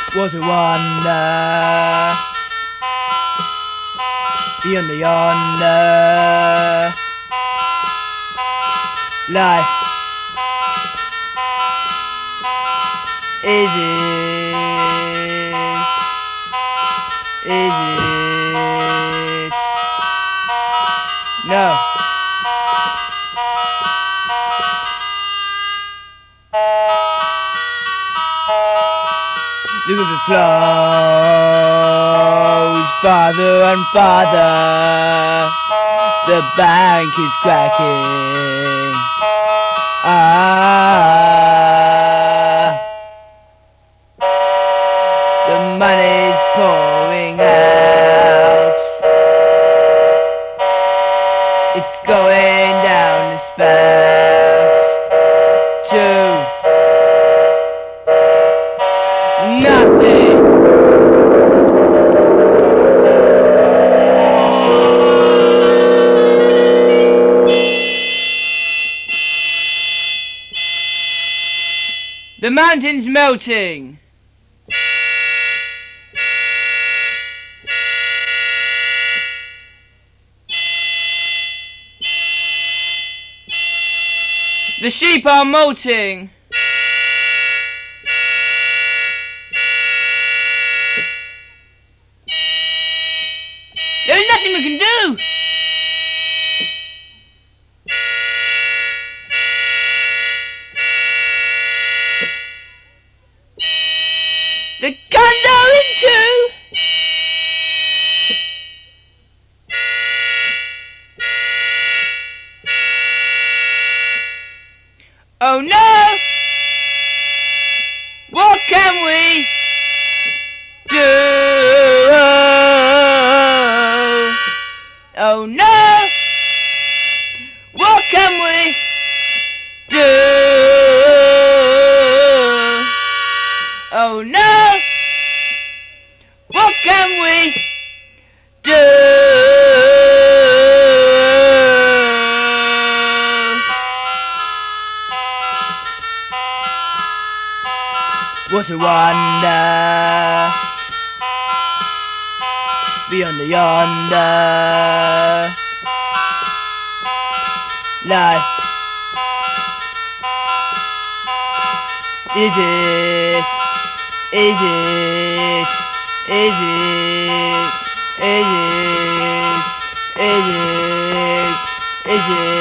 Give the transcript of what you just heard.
What a wonder, beyond the yonder, life is it, no. The river flows farther and farther. The bank is cracking. The money's pouring out. It's going down the spout to nothing. The mountain's melting. The sheep are molting. There's nothing we can do. The guns are in two. Oh no! What can we do? Oh no! What can we do? Oh no! What can we do? What a wonder, beyond the yonder, life is it, is it, is it, is it, is it, is it.